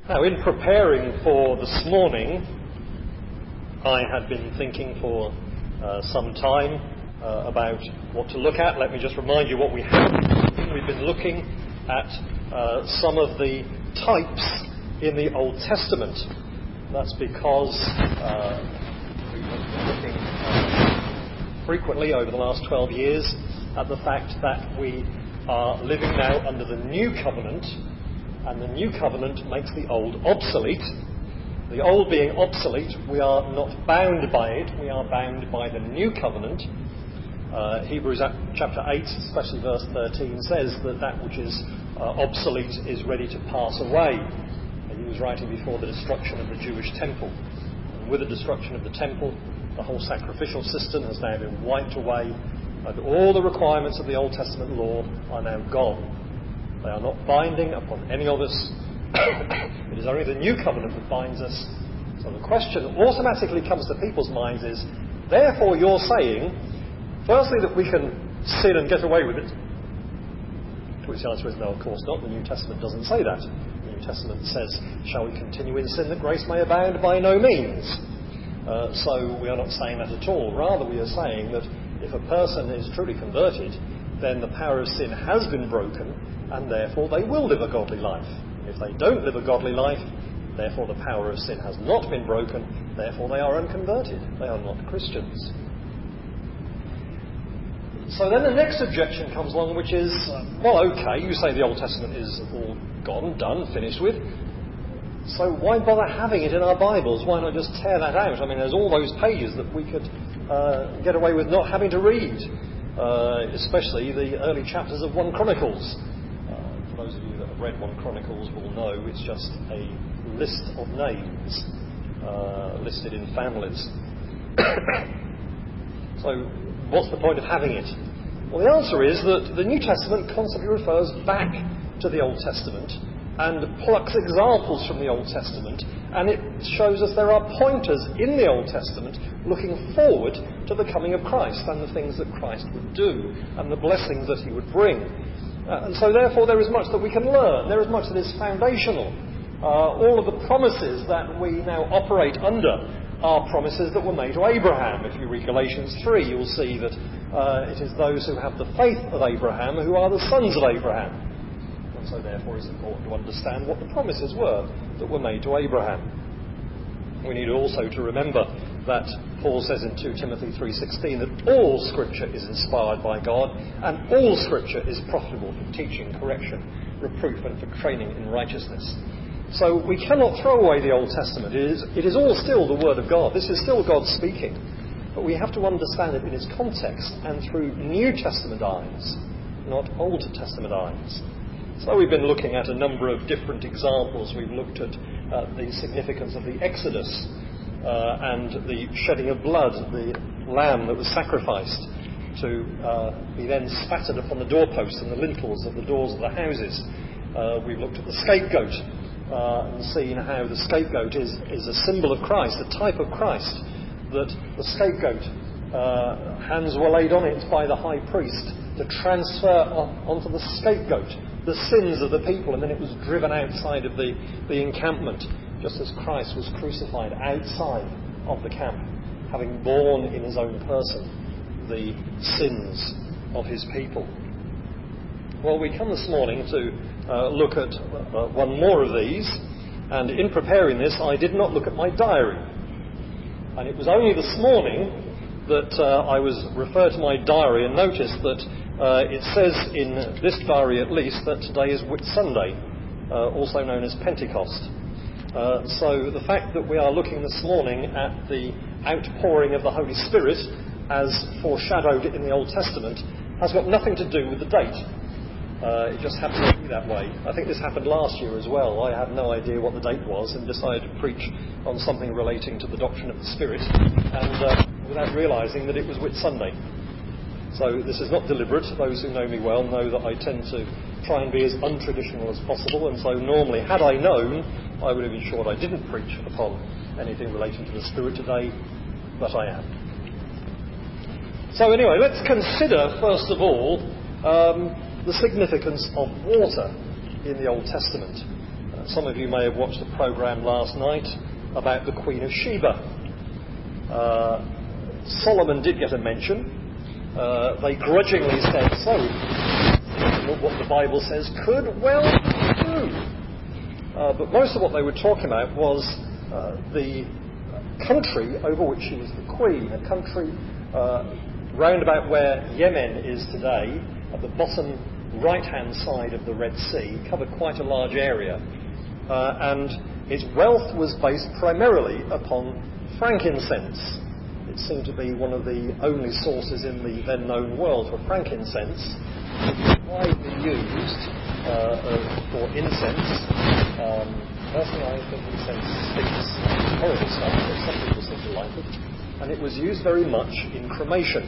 Now, in preparing for this morning, I had been thinking for some time about what to look at. Let me just remind you what we have. We've been looking at some of the types in the Old Testament. That's because we've been looking frequently over the last 12 years at the fact that we are living now under the New Covenant, and the New Covenant makes the Old obsolete. The Old being obsolete, we are not bound by it, we are bound by the New Covenant. Hebrews chapter 8, especially verse 13, says that that which is obsolete is ready to pass away. And he was writing before the destruction of the Jewish temple. And with the destruction of the temple, the whole sacrificial system has now been wiped away, and all the requirements of the Old Testament law are now gone. They are not binding upon any of us. It is only the New Covenant that binds us. So the question that automatically comes to people's minds is, therefore you're saying, firstly, that we can sin and get away with it? To which the answer is no, of course not. The New Testament doesn't say that. The New Testament says, shall we continue in sin that grace may abound? By no means. So we are not saying that at all. Rather, we are saying that if a person is truly converted, then the power of sin has been broken, and therefore they will live a godly life. If they don't live a godly life, therefore the power of sin has not been broken, therefore they are unconverted. They are not Christians. So then the next objection comes along, which is, well, okay, you say the Old Testament is all gone, done, finished with. So why bother having it in our Bibles? Why not just tear that out? I mean, there's all those pages that we could get away with not having to read, especially the early chapters of 1 Chronicles. For those of you that have read 1 Chronicles will know it's just a list of names listed in families. So what's the point of having it? Well, the answer is that the New Testament constantly refers back to the Old Testament and plucks examples from the Old Testament, and it shows us there are pointers in the Old Testament looking forward to the coming of Christ and the things that Christ would do and the blessings that he would bring. And so therefore there is much that we can learn. There is much that is foundational. All of the promises that we now operate under are promises that were made to Abraham. If you read Galatians 3, you'll see that it is those who have the faith of Abraham who are the sons of Abraham. And so therefore it's important to understand what the promises were that were made to Abraham. We need also to remember that Paul says in 2 Timothy 3:16 that all Scripture is inspired by God, and all Scripture is profitable for teaching, correction, reproof, and for training in righteousness. So we cannot throw away the Old Testament. It is all still the Word of God. This is still God speaking. But we have to understand it in its context and through New Testament eyes, not Old Testament eyes. So we've been looking at a number of different examples. We've looked at the significance of the Exodus and the shedding of blood, the lamb that was sacrificed to be then spattered upon the doorposts and the lintels of the doors of the houses. We've looked at the scapegoat and seen how the scapegoat is a symbol of Christ, a type of Christ, that the scapegoat, hands were laid on it by the high priest to transfer onto the scapegoat the sins of the people, and then it was driven outside of the encampment, just as Christ was crucified outside of the camp, having borne in his own person the sins of his people. Well, we come this morning to look at one more of these, and in preparing this I did not look at my diary, and it was only this morning that I was referred to my diary and noticed that it says in this diary at least that today is Whit Sunday, also known as Pentecost. So the fact that we are looking this morning at the outpouring of the Holy Spirit as foreshadowed in the Old Testament has got nothing to do with the date. It just happened to be that way. I think this happened last year as well. I had no idea what the date was and decided to preach on something relating to the doctrine of the Spirit, and without realising that it was Whit Sunday. So this is not deliberate. Those who know me well know that I tend to try and be as untraditional as possible, and so normally, had I known, I would have ensured I didn't preach upon anything relating to the Spirit today, but I am. So anyway, let's consider first of all the significance of water in the Old Testament. Some of you may have watched the programme last night about the Queen of Sheba. Solomon did get a mention. They grudgingly said, so, what the Bible says could well be true. But most of what they were talking about was the country over which she was the queen, a country round about where Yemen is today, at the bottom right-hand side of the Red Sea, covered quite a large area. And its wealth was based primarily upon frankincense. It seemed to be one of the only sources in the then-known world for frankincense, widely used for incense. Personally, I think incense stinks horrible stuff, but some people seem to like it. And it was used very much in cremation.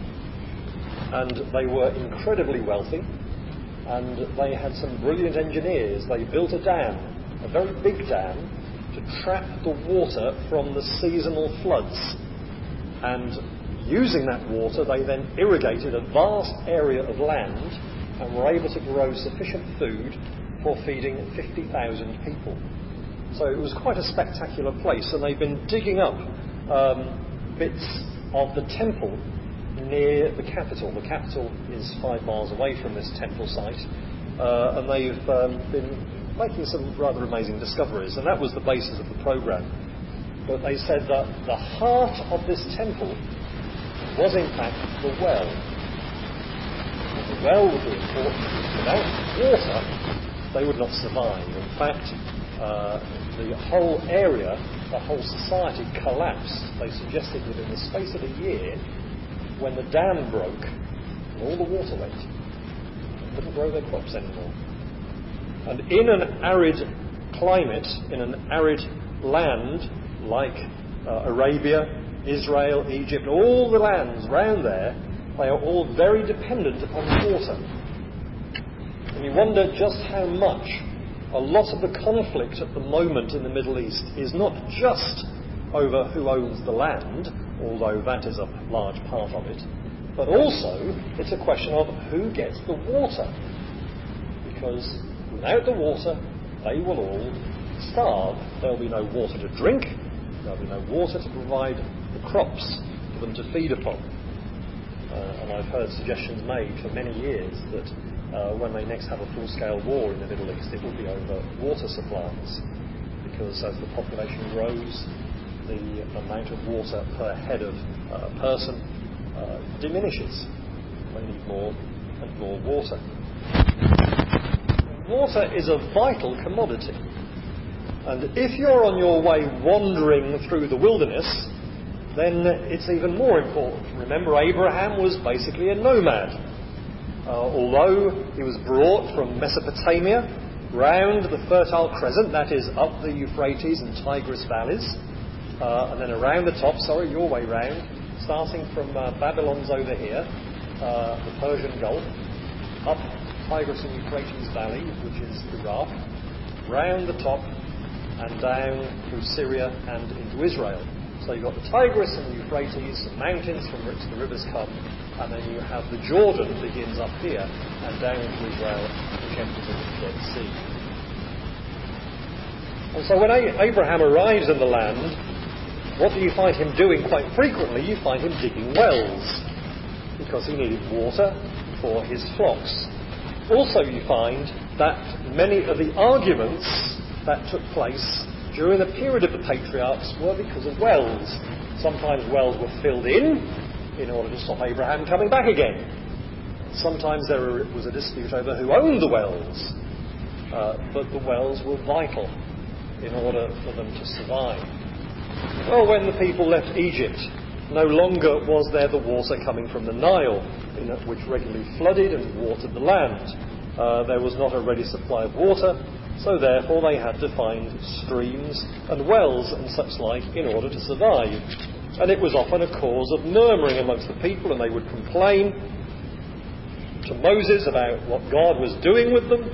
And they were incredibly wealthy, and they had some brilliant engineers. They built a dam, a very big dam, to trap the water from the seasonal floods. And using that water, they then irrigated a vast area of land and were able to grow sufficient food for feeding 50,000 people. So it was quite a spectacular place, and they've been digging up bits of the temple near the capital. The capital is 5 miles away from this temple site, and they've been making some rather amazing discoveries, and that was the basis of the programme. But they said that the heart of this temple was in fact the well. And the well would be important because without water they would not survive. In fact, the whole area, the whole society collapsed. They suggested that in the space of a year, when the dam broke and all the water went, they couldn't grow their crops anymore. And in an arid climate, in an arid land like Arabia, Israel, Egypt, all the lands round there, they are all very dependent upon water. And you wonder just how much a lot of the conflict at the moment in the Middle East is not just over who owns the land, although that is a large part of it, but also it's a question of who gets the water. Because without the water, they will all starve. There will be no water to drink, there will be no water to provide the crops for them to feed upon. And I've heard suggestions made for many years that when they next have a full-scale war in the Middle East, it will be over water supplies, because as the population grows, the amount of water per head of person diminishes. They need more and more water. Water is a vital commodity. And if you're on your way wandering through the wilderness, then it's even more important. Remember, Abraham was basically a nomad. Although he was brought from Mesopotamia round the Fertile Crescent, that is up the Euphrates and Tigris valleys, and then around the top, your way round, starting from Babylon's over here, the Persian Gulf, up Tigris and Euphrates Valley, which is Iraq, round the top and down through Syria and into Israel. So you've got the Tigris and the Euphrates, some mountains from which the rivers come, and then you have the Jordan begins up here and down into Israel, which enters into the Dead Sea. And so when Abraham arrives in the land, what do you find him doing quite frequently? You find him digging wells, because he needed water for his flocks. Also you find that many of the arguments that took place during the period of the patriarchs were because of wells. Sometimes wells were filled in order to stop Abraham coming back again. Sometimes there was a dispute over who owned the wells, but the wells were vital in order for them to survive. Well, when the people left Egypt, no longer was there the water coming from the Nile, which regularly flooded and watered the land. There was not a ready supply of water, so therefore they had to find streams and wells and such like in order to survive. And it was often a cause of murmuring amongst the people, and they would complain to Moses about what God was doing with them,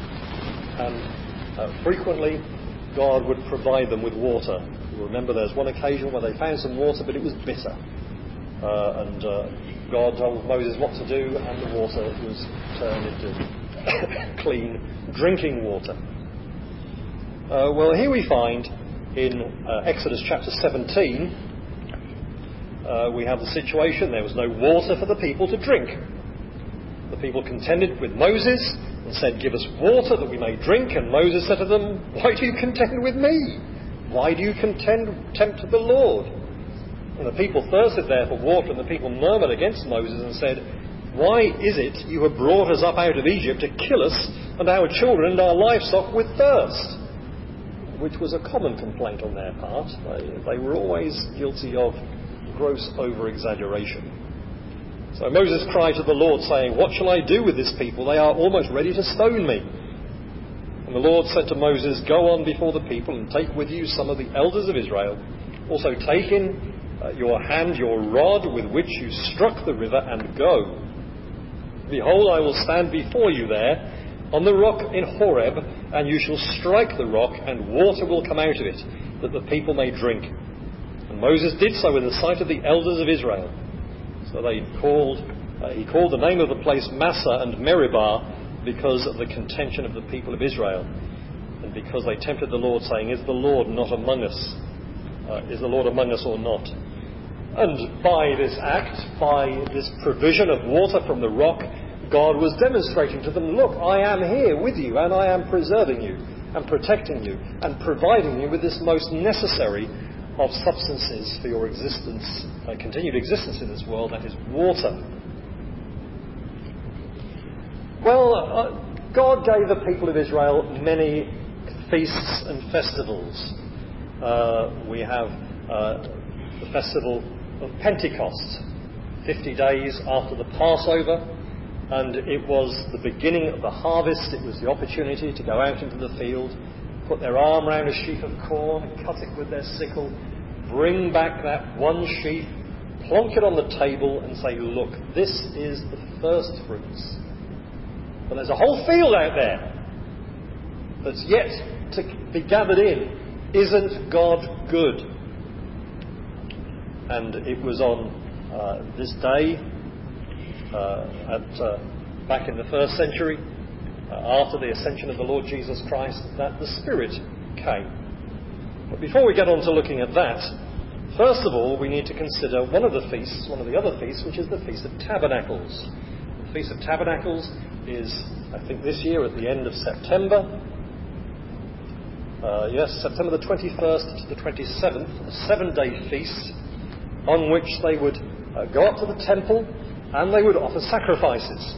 and frequently God would provide them with water. You remember there's one occasion where they found some water, but it was bitter. And God told Moses what to do, and the water was turned into clean drinking water. Well, here we find in Exodus chapter 17, we have the situation, there was no water for the people to drink. The people contended with Moses and said, "Give us water that we may drink." And Moses said to them, "Why do you contend with me? Why do you tempt the Lord?" And the people thirsted there for water, and the people murmured against Moses and said, "Why is it you have brought us up out of Egypt to kill us and our children and our livestock with thirst?" Which was a common complaint on their part. They were always guilty of gross over-exaggeration. So Moses cried to the Lord, saying, "What shall I do with this people? They are almost ready to stone me." And the Lord said to Moses, "Go on before the people and take with you some of the elders of Israel. Also take in your hand your rod with which you struck the river, and go. Behold, I will stand before you there on the rock in Horeb, and you shall strike the rock, and water will come out of it, that the people may drink." And Moses did so in the sight of the elders of Israel. So he called the name of the place Massah and Meribah, because of the contention of the people of Israel, and because they tempted the Lord, saying, "Is the Lord not among us? Is the Lord among us or not?" And by this act, by this provision of water from the rock, God was demonstrating to them, "Look, I am here with you, and I am preserving you and protecting you and providing you with this most necessary of substances for your existence, continued existence in this world, that is water." Well, God gave the people of Israel many feasts and festivals. We have the festival of Pentecost, 50 days after the Passover, and it was the beginning of the harvest. It was the opportunity to go out into the field, put their arm round a sheaf of corn, cut it with their sickle, bring back that one sheaf, plonk it on the table and say, "Look, this is the first fruits. But there's a whole field out there that's yet to be gathered in. Isn't God good?" And it was on this day, back in the first century, after the ascension of the Lord Jesus Christ, that the Spirit came. But before we get on to looking at that, first of all, we need to consider one of the other feasts, which is the Feast of Tabernacles. The Feast of Tabernacles is, I think this year, at the end of September. September the 21st to the 27th, a 7-day feast on which they would go up to the temple and they would offer sacrifices.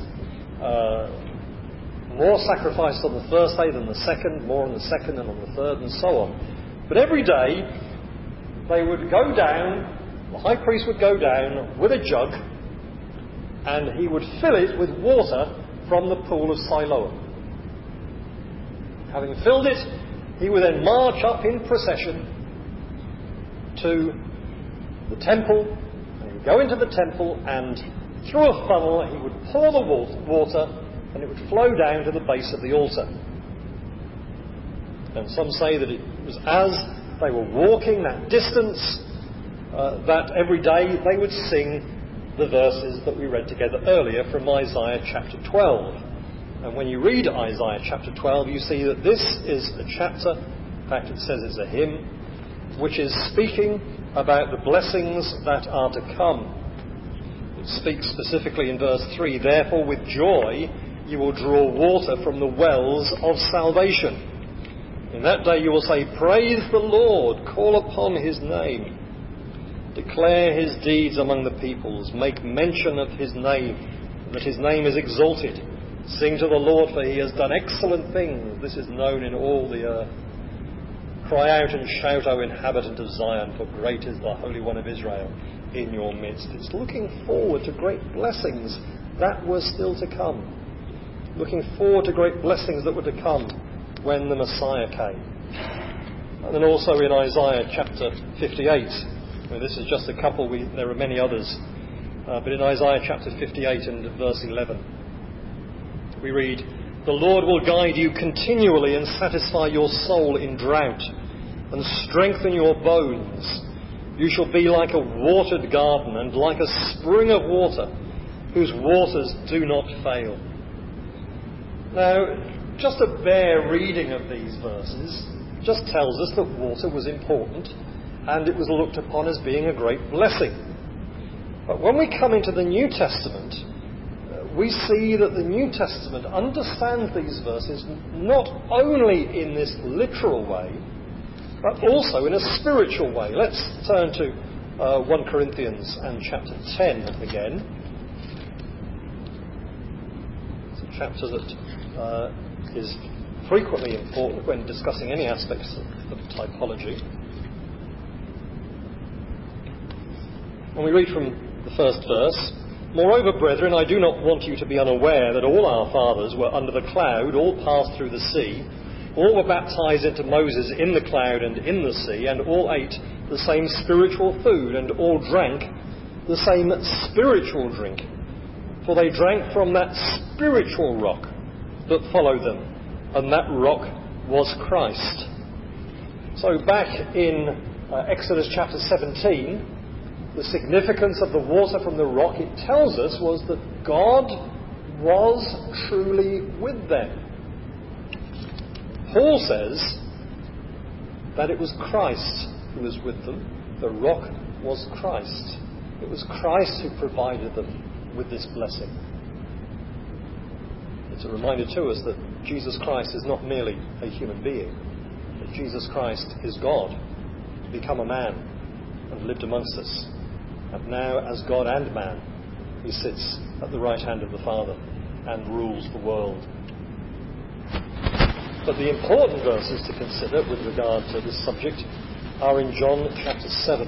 More sacrifices on the first day than the second, more on the second and on the third, and so on. But every day they would go down, the high priest would go down with a jug, and he would fill it with water from the pool of Siloam. Having filled it, he would then march up in procession to the temple, and he would go into the temple, and through a funnel he would pour the water, and it would flow down to the base of the altar. And some say that it was as they were walking that distance that every day they would sing the verses that we read together earlier from Isaiah chapter 12. And when you read Isaiah chapter 12, you see that this is a chapter, in fact it says it's a hymn, which is speaking about the blessings that are to come. It speaks specifically in verse 3, "Therefore with joy you will draw water from the wells of salvation. In that day you will say, Praise the Lord, call upon his name. Declare his deeds among the peoples, make mention of his name, that his name is exalted. Sing to the Lord, for he has done excellent things. This is known in all the earth. Cry out and shout, O inhabitant of Zion, for great is the Holy One of Israel in your midst." It's looking forward to great blessings that were still to come. Looking forward to great blessings that were to come when the Messiah came. And then also in Isaiah chapter 58, this is just a couple, there are many others, but in Isaiah chapter 58 and verse 11, we read, "The Lord will guide you continually and satisfy your soul in drought and strengthen your bones. You shall be like a watered garden and like a spring of water whose waters do not fail." Now, just a bare reading of these verses just tells us that water was important and it was looked upon as being a great blessing. But when we come into the New Testament, we see that the New Testament understands these verses not only in this literal way, but also in a spiritual way. Let's turn to 1 Corinthians and chapter 10 again. It's a chapter that is frequently important when discussing any aspects of typology. And we read from the first verse, "Moreover, brethren, I do not want you to be unaware that all our fathers were under the cloud, all passed through the sea, all were baptized into Moses in the cloud and in the sea, and all ate the same spiritual food, and all drank the same spiritual drink. For they drank from that spiritual rock that followed them, and that rock was Christ." So back in Exodus chapter 17, the significance of the water from the rock, it tells us, was that God was truly with them. Paul says that it was Christ who was with them. The rock was Christ. It was Christ who provided them with this blessing. It's a reminder to us that Jesus Christ is not merely a human being, but Jesus Christ is God, become a man and lived amongst us. And now, as God and man, he sits at the right hand of the Father and rules the world. But the important verses to consider with regard to this subject are in John chapter 7.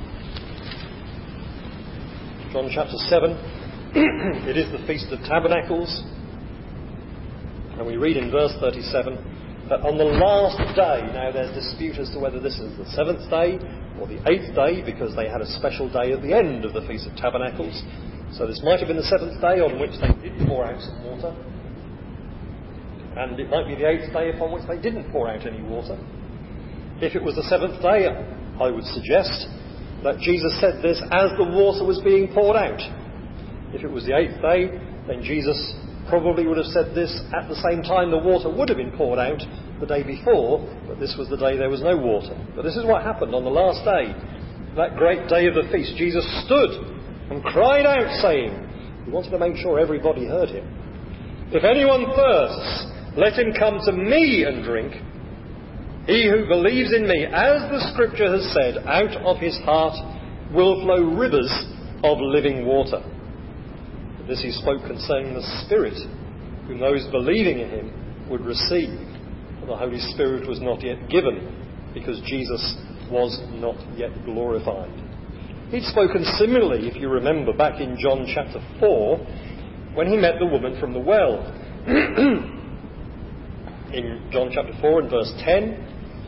John chapter 7, it is the Feast of Tabernacles. And we read in verse 37 that on the last day, now there's dispute as to whether this is the 7th day or the 8th day, because they had a special day at the end of the Feast of Tabernacles. So this might have been the 7th day on which they did pour out some water. And it might be the 8th day upon which they didn't pour out any water. If it was the 7th day, I would suggest that Jesus said this as the water was being poured out. If it was the 8th day, then Jesus probably would have said this at the same time the water would have been poured out the day before, but this was the day there was no water. But this is what happened on the last day, that great day of the feast. Jesus stood and cried out, saying, he wanted to make sure everybody heard him, "If anyone thirsts, let him come to me and drink. He who believes in me, as the scripture has said, out of his heart will flow rivers of living water." This he spoke concerning the Spirit, whom those believing in him would receive. For the Holy Spirit was not yet given, because Jesus was not yet glorified. He'd spoken similarly, if you remember, back in John chapter 4, when he met the woman from the well. In John chapter 4 and verse 10,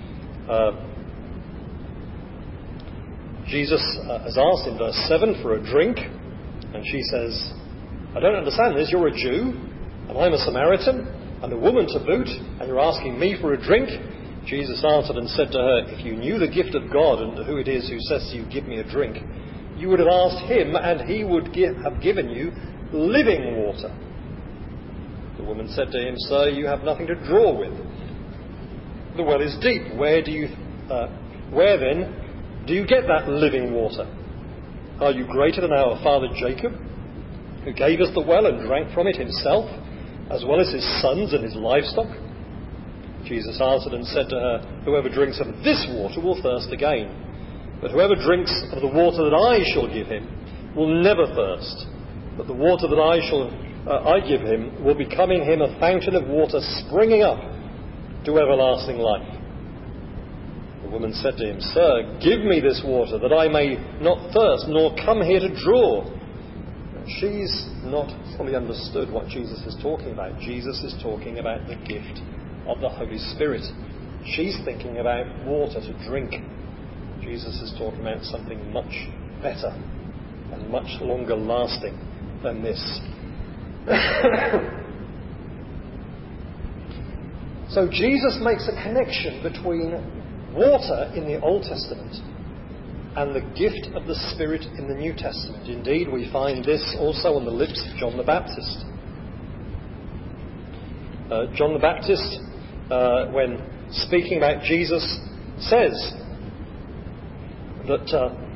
Jesus has asked in verse 7 for a drink, and she says, "I don't understand this. You're a Jew, and I'm a Samaritan, and a woman to boot, and you're asking me for a drink?" Jesus answered and said to her, "If you knew the gift of God and who it is who says to you, 'Give me a drink,' you would have asked him, and he would have given you living water." The woman said to him, "Sir, you have nothing to draw with. The well is deep. Where then do you get that living water? Are you greater than our father Jacob, who gave us the well and drank from it himself, as well as his sons and his livestock?" Jesus answered and said to her, "Whoever drinks of this water will thirst again. But whoever drinks of the water that I shall give him will never thirst. But the water that I give him will become in him a fountain of water springing up to everlasting life." The woman said to him, "Sir, give me this water, that I may not thirst, nor come here to draw." She's not fully understood what Jesus is talking about. Jesus is talking about the gift of the Holy Spirit. She's thinking about water to drink. Jesus is talking about something much better and much longer lasting than this. So Jesus makes a connection between water in the Old Testament and the gift of the Spirit in the New Testament. Indeed, we find this also on the lips of John the Baptist. John the Baptist, when speaking about Jesus, says that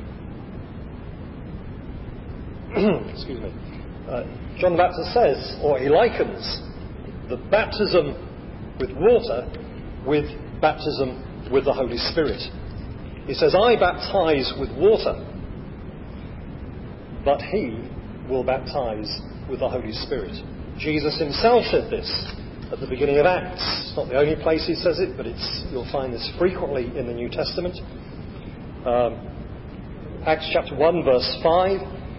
excuse me, John the Baptist says, or he likens the baptism with water with baptism with the Holy Spirit. He says, I baptize with water, but he will baptize with the Holy Spirit. Jesus himself said this at the beginning of Acts. It's not the only place he says it, but you'll find this frequently in the New Testament. Acts chapter 1 verse 5.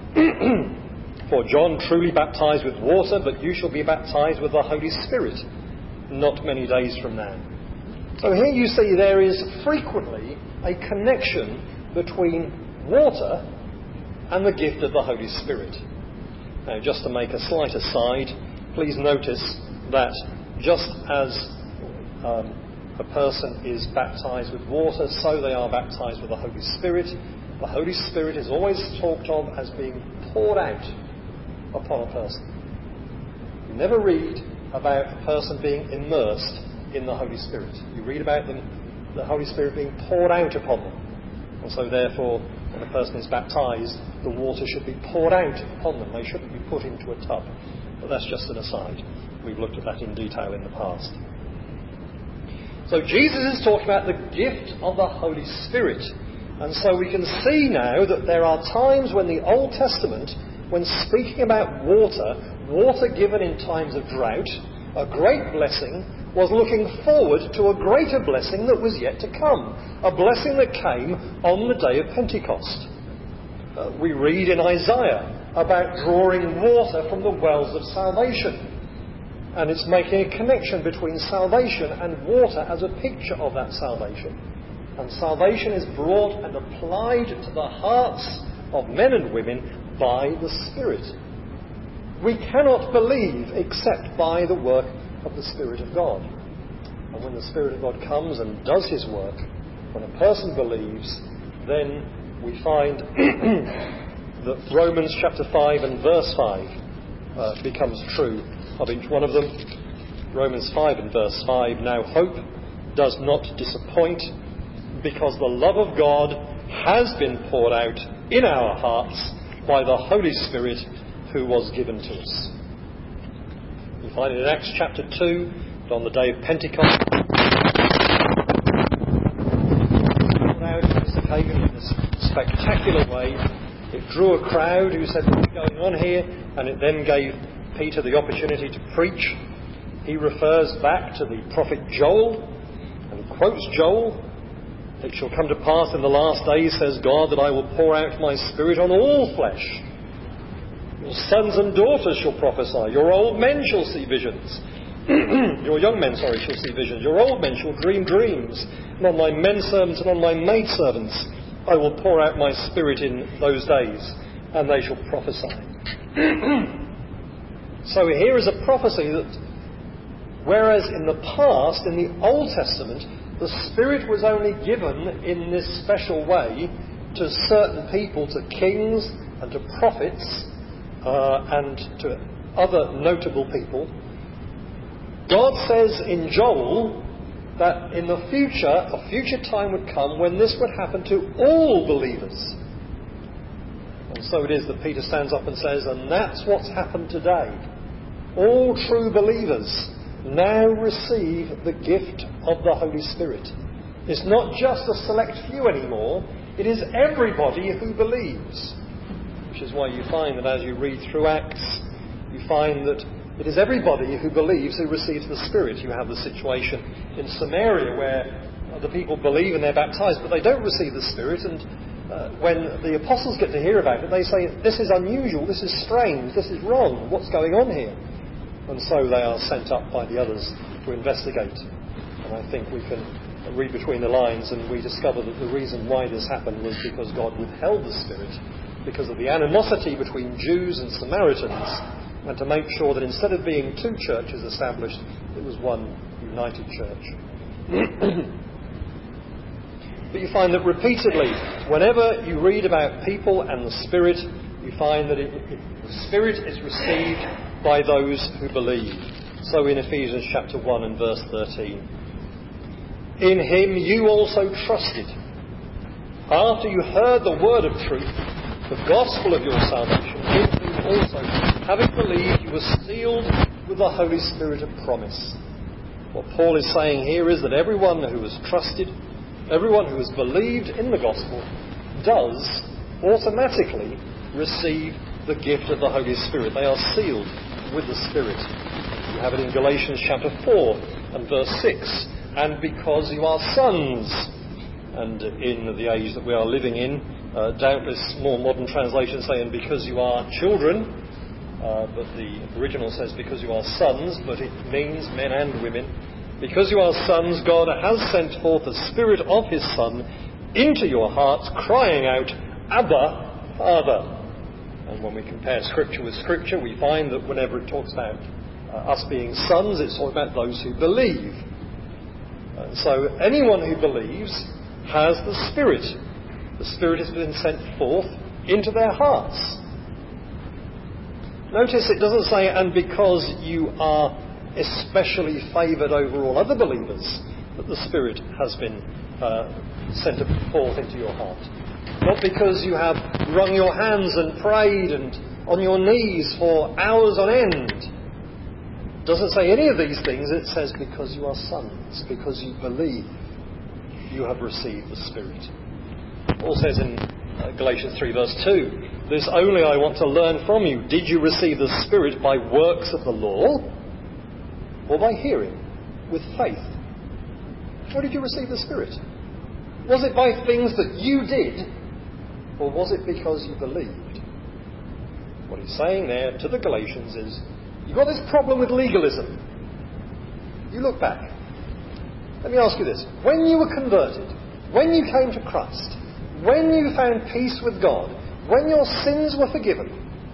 For John truly baptized with water, but you shall be baptized with the Holy Spirit not many days from now. So here you see there is frequently a connection between water and the gift of the Holy Spirit. Now, just to make a slight aside, please notice that just as a person is baptized with water, so they are baptized with the Holy Spirit. The Holy Spirit is always talked of as being poured out upon a person. You never read about a person being immersed in the Holy Spirit. You read about the Holy Spirit being poured out upon them. And so therefore, when a person is baptized, the water should be poured out upon them. They shouldn't be put into a tub. But that's just an aside. We've looked at that in detail in the past. So Jesus is talking about the gift of the Holy Spirit. And so we can see now that there are times when the Old Testament, when speaking about water given in times of drought, a great blessing, was looking forward to a greater blessing that was yet to come. A blessing that came on the day of Pentecost. We read in Isaiah about drawing water from the wells of salvation. And it's making a connection between salvation and water as a picture of that salvation. And salvation is brought and applied to the hearts of men and women by the Spirit. We cannot believe except by the work of the Spirit of God. And when the Spirit of God comes and does his work, when a person believes, then we find that Romans chapter 5 and verse 5 becomes true of each one of them. Romans 5 and verse 5, now hope does not disappoint, because the love of God has been poured out in our hearts by the Holy Spirit who was given to us. You find it in Acts chapter 2, that on the day of Pentecost, poured out in this spectacular way. It drew a crowd who said, what's going on here? And it then gave Peter the opportunity to preach. He refers back to the prophet Joel and quotes Joel. It shall come to pass in the last days, says God, that I will pour out my Spirit on all flesh. Your sons and daughters shall prophesy. Your old men shall see visions. Your young men, shall see visions. Your old men shall dream dreams. And on my men servants and on my maid servants I will pour out my Spirit in those days, and they shall prophesy. So here is a prophecy that, whereas in the past, in the Old Testament, the Spirit was only given in this special way to certain people, to kings and to prophets and to other notable people. God says in Joel that in the future, a future time would come when this would happen to all believers. And so it is that Peter stands up and says, and that's what's happened today. All true believers now receive the gift of the Holy Spirit. It's not just a select few anymore. It is everybody who believes. Which is why you find that as you read through Acts, you find that it is everybody who believes who receives the Spirit. You have the situation in Samaria where the people believe and they're baptized, but they don't receive the Spirit. And when the apostles get to hear about it, they say, this is unusual, this is strange, this is wrong, what's going on here? And so they are sent up by the others to investigate. And I think we can read between the lines and we discover that the reason why this happened was because God withheld the Spirit because of the animosity between Jews and Samaritans, and to make sure that instead of being two churches established, it was one united church. But you find that repeatedly, whenever you read about people and the Spirit, you find that the Spirit is received by those who believe. So in Ephesians chapter 1 and verse 13. In him you also trusted. After you heard the word of truth, the gospel of your salvation, in whom also, having believed, you were sealed with the Holy Spirit of promise. What Paul is saying here is that everyone who has trusted, everyone who has believed in the gospel, does automatically receive the gift of the Holy Spirit. They are sealed with the Spirit. You have it in Galatians chapter 4 and verse 6. And because you are sons. And in the age that we are living in, doubtless more modern translations say, and because you are children, but the original says because you are sons, but it means men and women. Because you are sons, God has sent forth the Spirit of his Son into your hearts, crying out, Abba, Father. And when we compare Scripture with Scripture, we find that whenever it talks about us being sons, it's talking about those who believe. And so anyone who believes has the Spirit. The Spirit has been sent forth into their hearts. Notice it doesn't say, and because you are especially favoured over all other believers, that the Spirit has been sent forth into your heart. Not because you have wrung your hands and prayed and on your knees for hours on end. It doesn't say any of these things. It says because you are sons, because you believe, you have received the Spirit. Paul says in Galatians 3 verse 2, this only I want to learn from you. Did you receive the Spirit by works of the law or by hearing with faith? How did you receive the Spirit? Was it by things that you did, or was it because you believed? What he's saying there to the Galatians is, you've got this problem with legalism. You look back. Let me ask you this. When you were converted, when you came to Christ, when you found peace with God, when your sins were forgiven,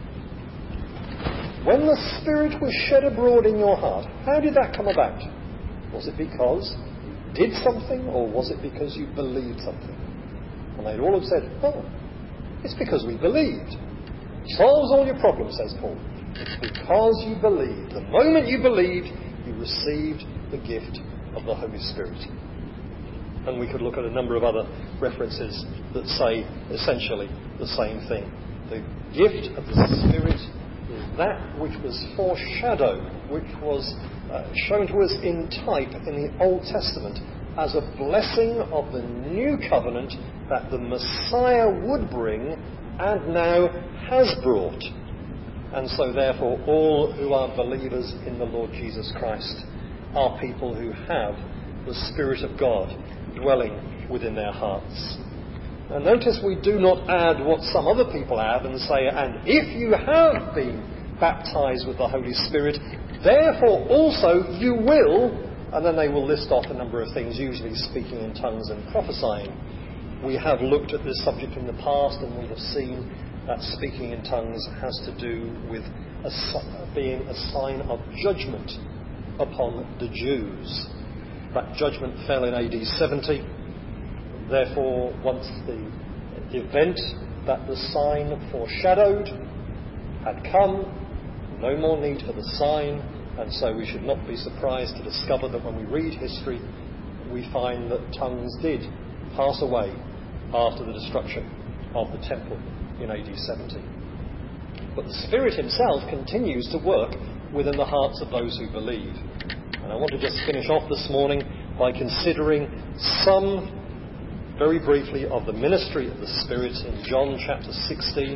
when the Spirit was shed abroad in your heart, how did that come about? Was it because you did something, or was it because you believed something? And they'd all have said, oh, it's because we believed. Solves all your problems, says Paul. It's because you believed. The moment you believed, you received the gift of the Holy Spirit. And we could look at a number of other references that say essentially the same thing. The gift of the Spirit is that which was foreshadowed, which was shown to us in type in the Old Testament as a blessing of the new covenant that the Messiah would bring and now has brought. And so therefore all who are believers in the Lord Jesus Christ are people who have the Spirit of God dwelling within their hearts. And notice we do not add what some other people add and say, and if you have been baptized with the Holy Spirit, therefore also you will, and then they will list off a number of things, usually speaking in tongues and prophesying. We have looked at this subject in the past, and we have seen that speaking in tongues has to do with being a sign of judgment upon the Jews. That judgment fell in AD 70. Therefore, once the event that the sign foreshadowed had come, no more need for the sign, and so we should not be surprised to discover that when we read history, we find that tongues did pass away after the destruction of the temple in AD 70. But the Spirit himself continues to work within the hearts of those who believe. And I want to just finish off this morning by considering some, very briefly, of the ministry of the Spirit in John chapter 16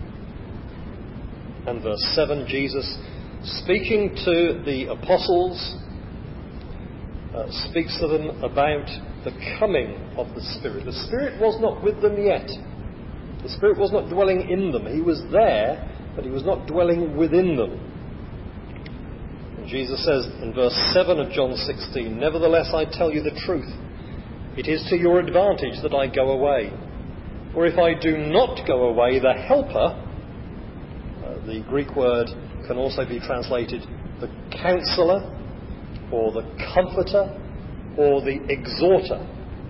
and verse 7. Jesus, speaking to the apostles, speaks to them about the coming of the Spirit. The Spirit was not with them yet. The Spirit was not dwelling in them. He was there, but he was not dwelling within them. And Jesus says in verse 7 of John 16, nevertheless I tell you the truth. It is to your advantage that I go away. For if I do not go away, the Helper, the Greek word can also be translated the Counselor, or the Comforter, or the Exhorter.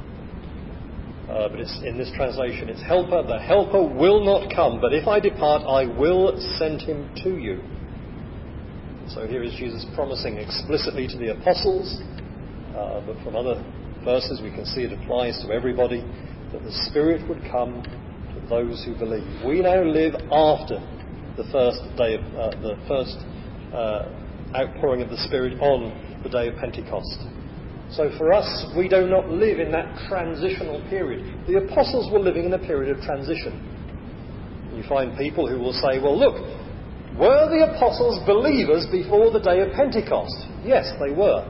But it's, in this translation it's Helper. The Helper will not come, but if I depart, I will send him to you. So here is Jesus promising explicitly to the apostles, but from other verses, we can see it applies to everybody, that the Spirit would come to those who believe. We now live after the first outpouring of the Spirit on the day of Pentecost. So for us, we do not live in that transitional period. The apostles were living in a period of transition. You find people who will say, well, look, were the apostles believers before the day of Pentecost? Yes, they were.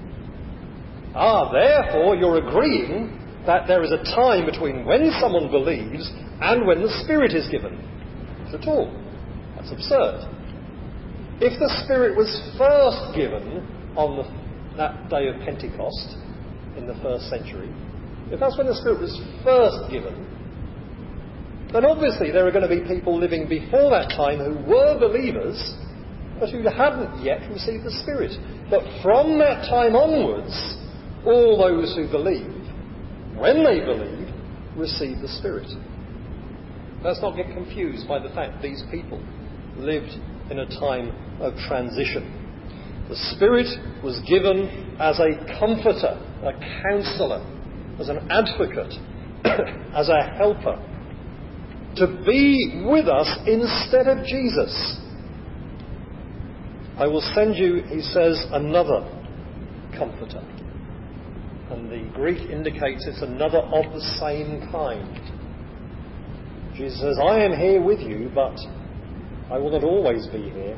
Therefore you're agreeing that there is a time between when someone believes and when the Spirit is given. Not at all. That's absurd. If the Spirit was first given on that day of Pentecost in the first century, if that's when the Spirit was first given, then obviously there are going to be people living before that time who were believers but who hadn't yet received the Spirit. But from that time onwards, all those who believe, when they believe, receive the Spirit. Let's not get confused by the fact these people lived in a time of transition. The Spirit was given as a comforter, a counsellor, as an advocate, as a helper, to be with us instead of Jesus. I will send you, he says, another comforter. And the Greek indicates it's another of the same kind. Jesus says, I am here with you, but I will not always be here.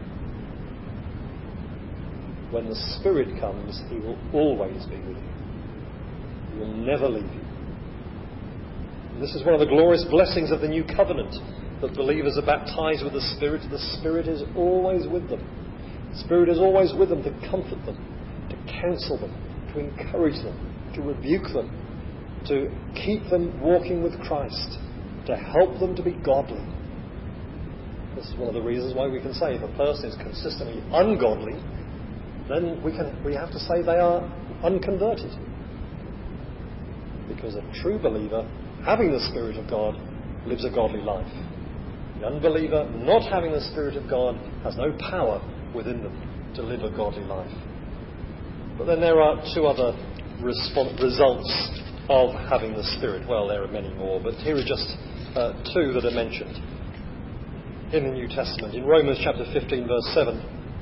When the Spirit comes, he will always be with you. He will never leave you. And this is one of the glorious blessings of the new covenant, that believers are baptized with the Spirit. The Spirit is always with them. The Spirit is always with them to comfort them, to counsel them, to encourage them, to rebuke them, to keep them walking with Christ, to help them to be godly. This is one of the reasons why we can say if a person is consistently ungodly, then we have to say they are unconverted. Because a true believer, having the Spirit of God, lives a godly life. The unbeliever, not having the Spirit of God, has no power within them to live a godly life. But then there are two other results of having the Spirit. Well, there are many more, but here are just two that are mentioned in the New Testament. In Romans chapter 15, verse 7.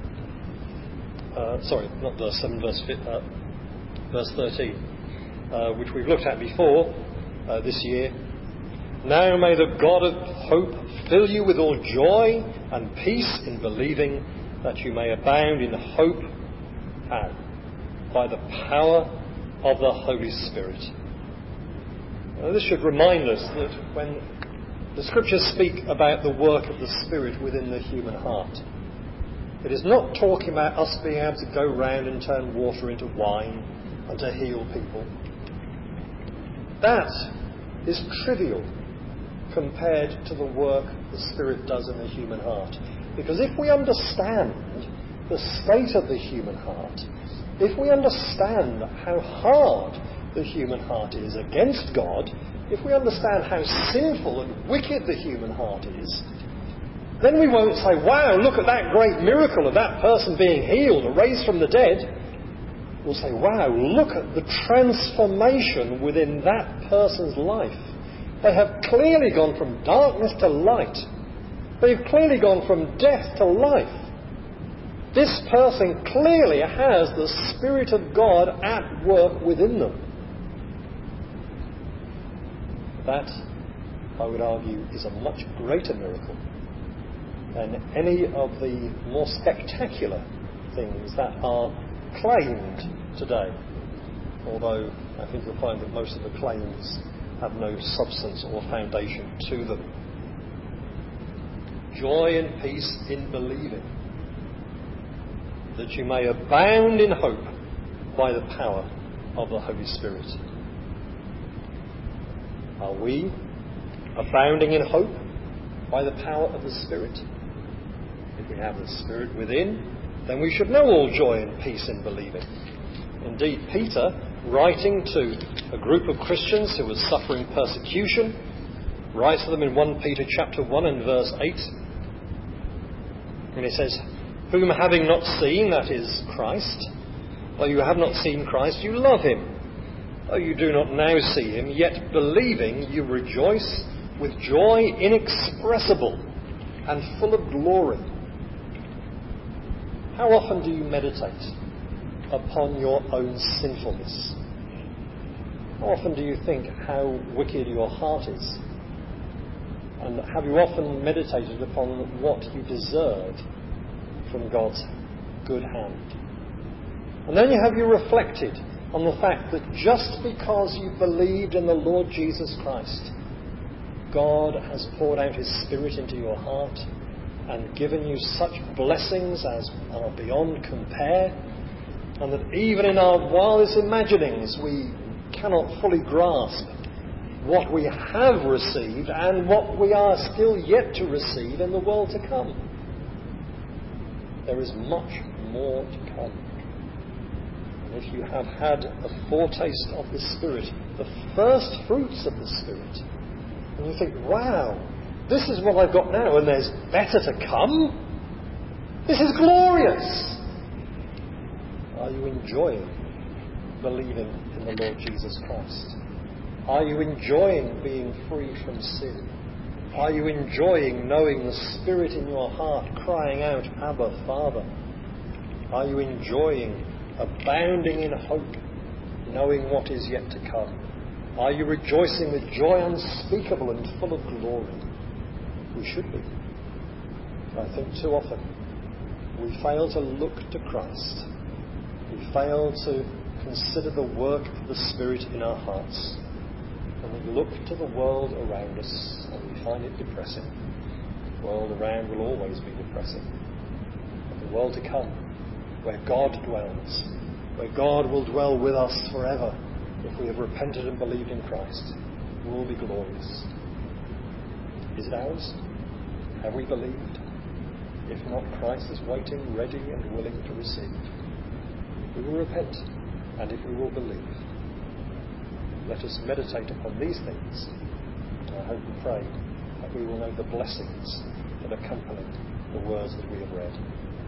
Not verse 7, verse 13, which we've looked at before this year. Now may the God of hope fill you with all joy and peace in believing, that you may abound in hope. How? By the power of the Holy Spirit. Now, this should remind us that when the Scriptures speak about the work of the Spirit within the human heart, it is not talking about us being able to go round and turn water into wine and to heal people. That is trivial compared to the work the Spirit does in the human heart. Because if we understand the state of the human heart, if we understand how hard the human heart is against God, if we understand how sinful and wicked the human heart is, then we won't say, wow, look at that great miracle of that person being healed or raised from the dead. We'll say, wow, look at the transformation within that person's life. They have clearly gone from darkness to light. They've clearly gone from death to life. This person clearly has the Spirit of God at work within them. That, I would argue, is a much greater miracle than any of the more spectacular things that are claimed today. Although I think you'll find that most of the claims have no substance or foundation to them. Joy and peace in believing, that you may abound in hope by the power of the Holy Spirit. Are we abounding in hope by the power of the Spirit? If we have the Spirit within, then we should know all joy and peace in believing. Indeed, Peter, writing to a group of Christians who were suffering persecution, writes to them in 1 Peter chapter 1 and verse 8, and he says, whom having not seen, that is Christ, though you have not seen Christ, you love him, Though you do not now see him, yet believing you rejoice with joy inexpressible and full of glory. How often do you meditate upon your own sinfulness? How often do you think how wicked your heart is? And have you often meditated upon what you deserve from God's good hand? And then have you reflected on the fact that just because you believed in the Lord Jesus Christ, God has poured out his Spirit into your heart and given you such blessings as are beyond compare, and that even in our wildest imaginings we cannot fully grasp what we have received and what we are still yet to receive in the world to come. There is much more to come. And if you have had a foretaste of the Spirit, the first fruits of the Spirit, and you think, wow, this is what I've got now and there's better to come? This is glorious! Are you enjoying believing in the Lord Jesus Christ? Are you enjoying being free from sin? Are you enjoying knowing the Spirit in your heart crying out, Abba, Father? Are you enjoying abounding in hope, knowing what is yet to come? Are you rejoicing with joy unspeakable and full of glory? We should be. I think too often we fail to look to Christ. We fail to consider the work of the Spirit in our hearts. And we look to the world around us and we find it depressing. The world around will always be depressing. But the world to come, where God dwells, where God will dwell with us forever if we have repented and believed in Christ, will be glorious. Is it ours? Have we believed? If not, Christ is waiting, ready and willing to receive. We will repent, and if we will believe, let us meditate upon these things. I hope and pray that we will know the blessings that accompany the words that we have read.